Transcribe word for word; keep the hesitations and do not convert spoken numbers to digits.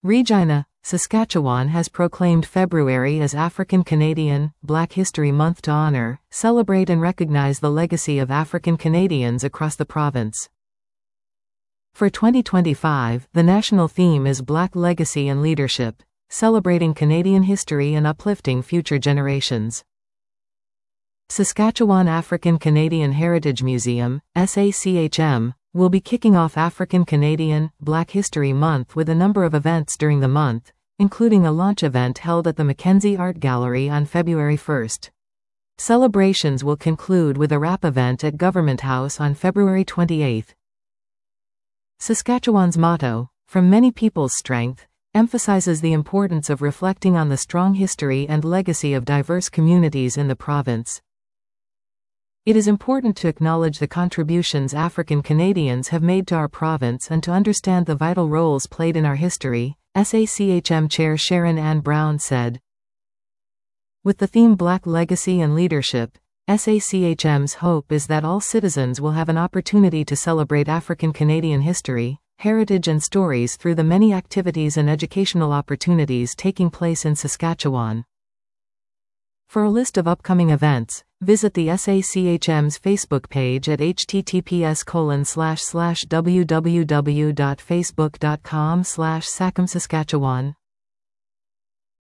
Regina, Saskatchewan has proclaimed February as African Canadian Black History Month to honor, celebrate and recognize the legacy of African Canadians across the province. For twenty twenty-five, the national theme is Black Legacy and Leadership, celebrating Canadian history and uplifting future generations. Saskatchewan African Canadian Heritage Museum, S A C H M, will be kicking off African Canadian Black History Month with a number of events during the month, including a launch event held at the Mackenzie Art Gallery on February first. Celebrations will conclude with a wrap event at Government House on February twenty-eighth. Saskatchewan's motto, "From Many People's Strength," emphasizes the importance of reflecting on the strong history and legacy of diverse communities in the province. It is important to acknowledge the contributions African Canadians have made to our province and to understand the vital roles played in our history, S A C H M Chair Sharon Ann Brown said. With the theme Black Legacy and Leadership, S A C H M's hope is that all citizens will have an opportunity to celebrate African Canadian history, heritage and stories through the many activities and educational opportunities taking place in Saskatchewan. For a list of upcoming events, visit the S A C H M's Facebook page at h t t p s colon slash slash w w w dot facebook dot com slash sacom saskatchewan.